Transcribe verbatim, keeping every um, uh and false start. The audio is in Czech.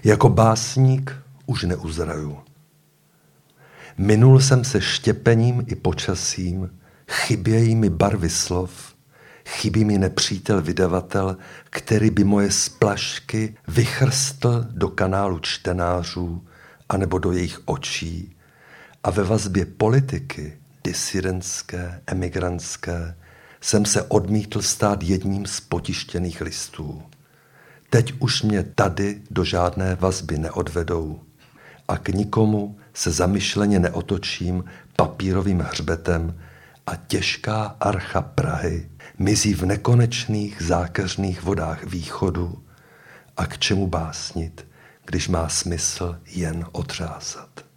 Jako básník už neuzraju. Minul jsem se štěpením i počasím, chybějí mi barvy slov, chybí mi nepřítel vydavatel, který by moje splašky vychrstl do kanálu čtenářů anebo do jejich očí a ve vazbě politiky, disidentské, emigrantské, jsem se odmítl stát jedním z potištěných listů. Teď už mě tady do žádné vazby neodvedou a k nikomu se zamyšleně neotočím papírovým hřbetem a těžká archa Prahy mizí v nekonečných zákeřných vodách východu a k čemu básnit, když má smysl jen otřásat.